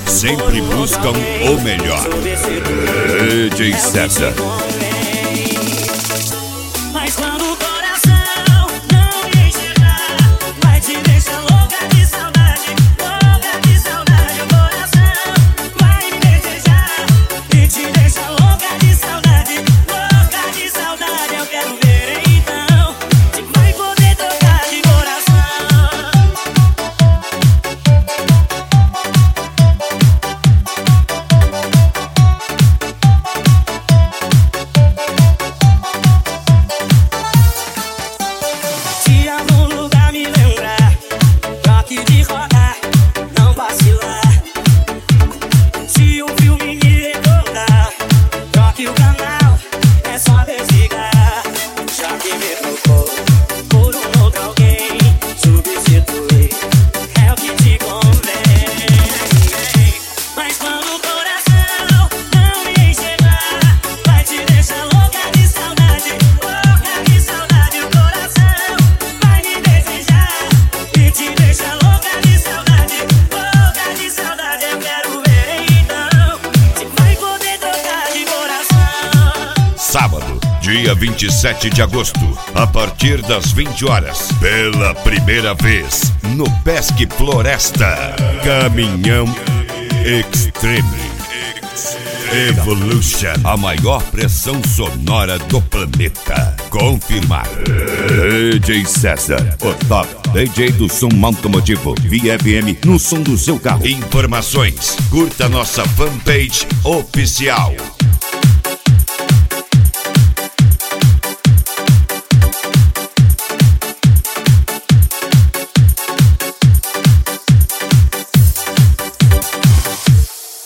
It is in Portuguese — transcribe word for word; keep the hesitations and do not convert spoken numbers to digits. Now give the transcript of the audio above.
sempre buscam o melhor. D J César. Mas quando o coração não me enxergar, vai te deixar louca de saudade, louca de saudade. O coração vai me desejar e te deixa louca de saudade, louca de saudade. Eu quero ver então se vai poder trocar de coração. Se algum lugar me lembrar, toque de roda, não vacilar. Se um filme me recordar, troque o canal, é só desligar. Já que me trocou por um outro alguém, substitui, é o que te convém. Mas quando o coração não me enxergar, vai te deixar louca de saudade, louca de saudade. O coração vai me desejar e te deixa louca de saudade, louca de saudade. Eu quero ver então se vai poder trocar de coração. Sábado, dia vinte e sete de agosto, a partir das vinte horas, pela primeira vez no Pesque Floresta, Caminhão Extreme Evolution, a maior pressão sonora do planeta. Confirmado. D J César, o top D J do som automotivo V F M no som do seu carro. Informações, curta nossa fanpage oficial.